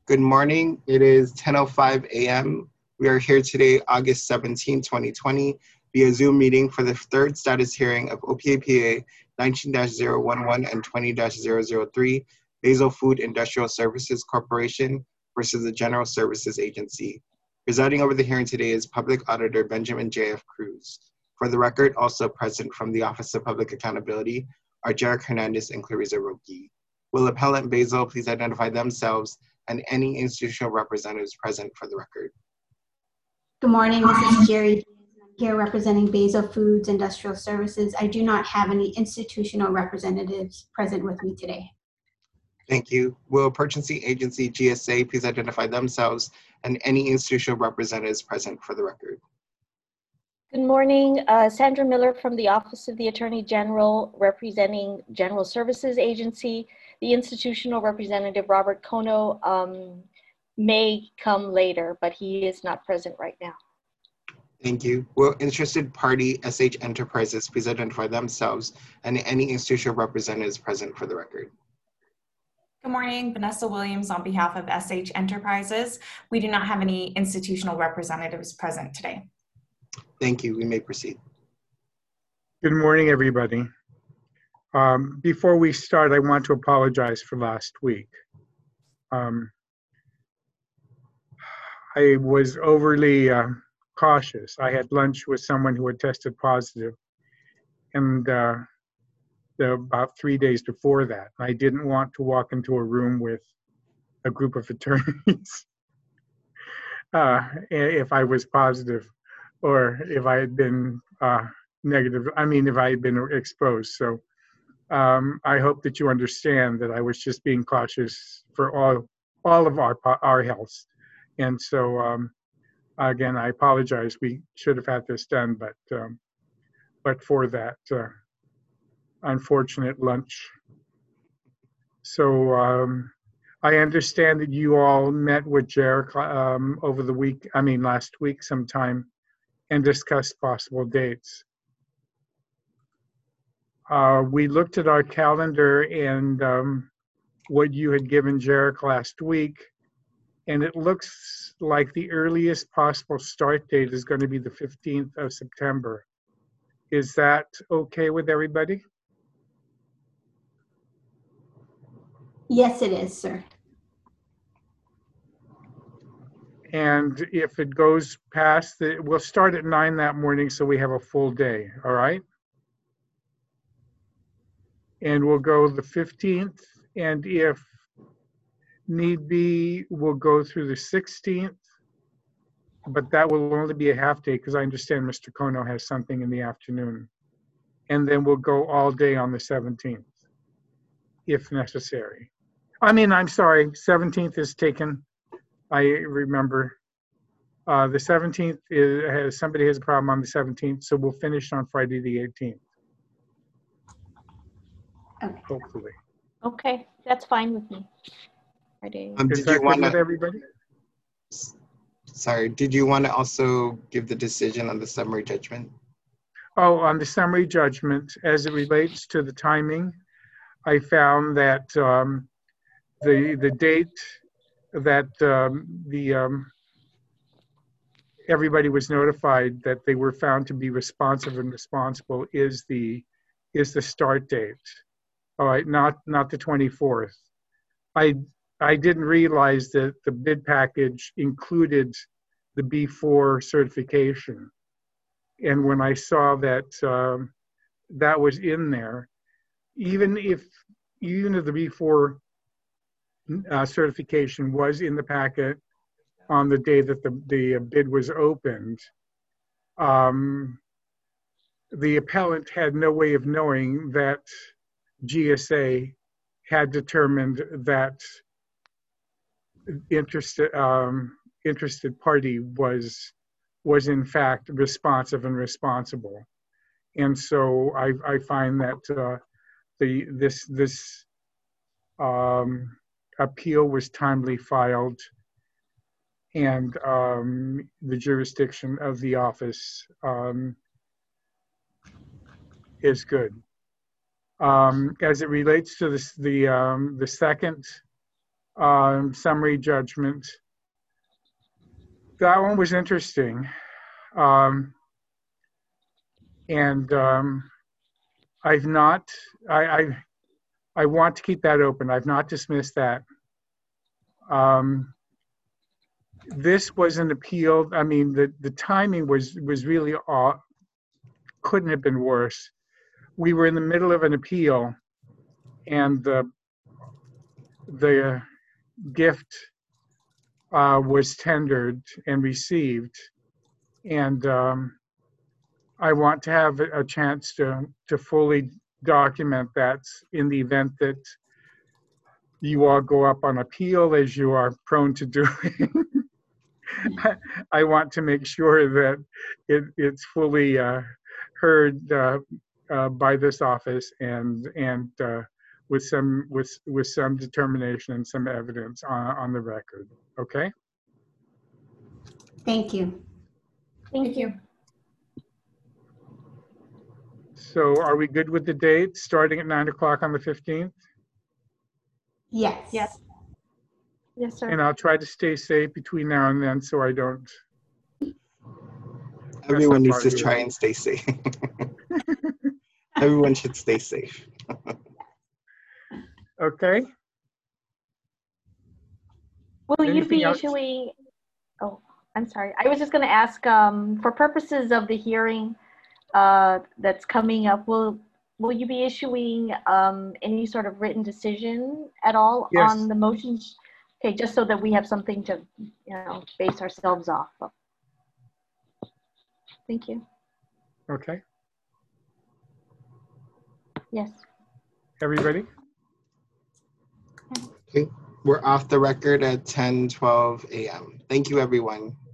Good morning. It is 10:05 a.m. We are here today, August 17, 2020, via Zoom meeting for the third status hearing of OPAPA 19-011 and 20-003, Basel Food Industrial Services Corporation versus the General Services Agency. Presiding over the hearing today is Public Auditor Benjamin J.F. Cruz. For the record, also present from the Office of Public Accountability are Jarek Hernandez and Clarissa Roque. Will Appellant Basel please identify themselves and any institutional representatives present for the record? Good morning, this is Jerry. I'm here representing Basel Foods Industrial Services. I do not have any institutional representatives present with me today. Thank you. Will Purchasing Agency GSA please identify themselves and any institutional representatives present for the record? Good morning, Sandra Miller from the Office of the Attorney General representing General Services Agency. The institutional representative, Robert Kono, may come later, but he is not present right now. Thank you. Will interested party SH Enterprises please identify themselves and any institutional representatives present for the record? Good morning, Vanessa Williams on behalf of SH Enterprises. We do not have any institutional representatives present today. Thank you. We may proceed. Good morning, everybody. Before we start, I want to apologize for last week. I was overly cautious. I had lunch with someone who had tested positive, and about 3 days before that, I didn't want to walk into a room with a group of attorneys if I was positive or if I had been negative. I mean, if I had been exposed. So I hope that you understand that I was just being cautious for all of our health. And so again, I apologize. We should have had this done, but for that unfortunate lunch. So I understand that you all met with Jarek over the week, last week sometime, and discussed possible dates. We looked at our calendar and what you had given Jarek last week, and it looks like the earliest possible start date is going to be the 15th of September. Is that okay with everybody? Yes, it is, sir. And if it goes past, we'll start at 9 that morning so we have a full day, all right? And we'll go the 15th, and if need be, we'll go through the 16th, but that will only be a half day because I understand Mr. Kono has something in the afternoon. And then we'll go all day on the 17th, if necessary. I'm sorry, 17th is taken. I remember. The 17th somebody has a problem on the 17th, so we'll finish on Friday the 18th. Okay. Hopefully. Okay, that's fine with me. Friday. Is that good with everybody? Sorry, did you want to also give the decision on the summary judgment? Oh, on the summary judgment, as it relates to the timing, I found that the date that everybody was notified that they were found to be responsive and responsible is the start date. All right, not the 24th. I didn't realize that the bid package included the B4 certification. And when I saw that that was in there, even if the B4 certification was in the packet on the day that the bid was opened, the appellant had no way of knowing that GSA had determined that interested party was in fact responsive and responsible. And so I find that this appeal was timely filed, and the jurisdiction of the office is good. As it relates to the second summary judgment. That one was interesting. I've not, I want to keep that open. I've not dismissed that. This was an appeal. I mean, the timing was really couldn't have been worse. We were in the middle of an appeal, and the gift was tendered and received, and I want to have a chance to fully document that in the event that you all go up on appeal, as you are prone to doing. I want to make sure that it's fully heard by this office and with some determination and some evidence on the record. Okay. Thank you. Thank you. So are we good with the date starting at 9 o'clock on the 15th? Yes. Yes. Yes, sir. And I'll try to stay safe between now and then so I don't. Everyone needs to try and stay safe. Everyone should stay safe. Okay. Will you Anything be else? issuing, oh, I'm sorry. I was just going to ask, for purposes of the hearing that's coming up, will you be issuing any sort of written decision at all Yes. on the motions? Okay, just so that we have something to, base ourselves off of. Thank you. Okay. Yes. Everybody? Okay. We're off the record at 10:12 a.m. Thank you, everyone.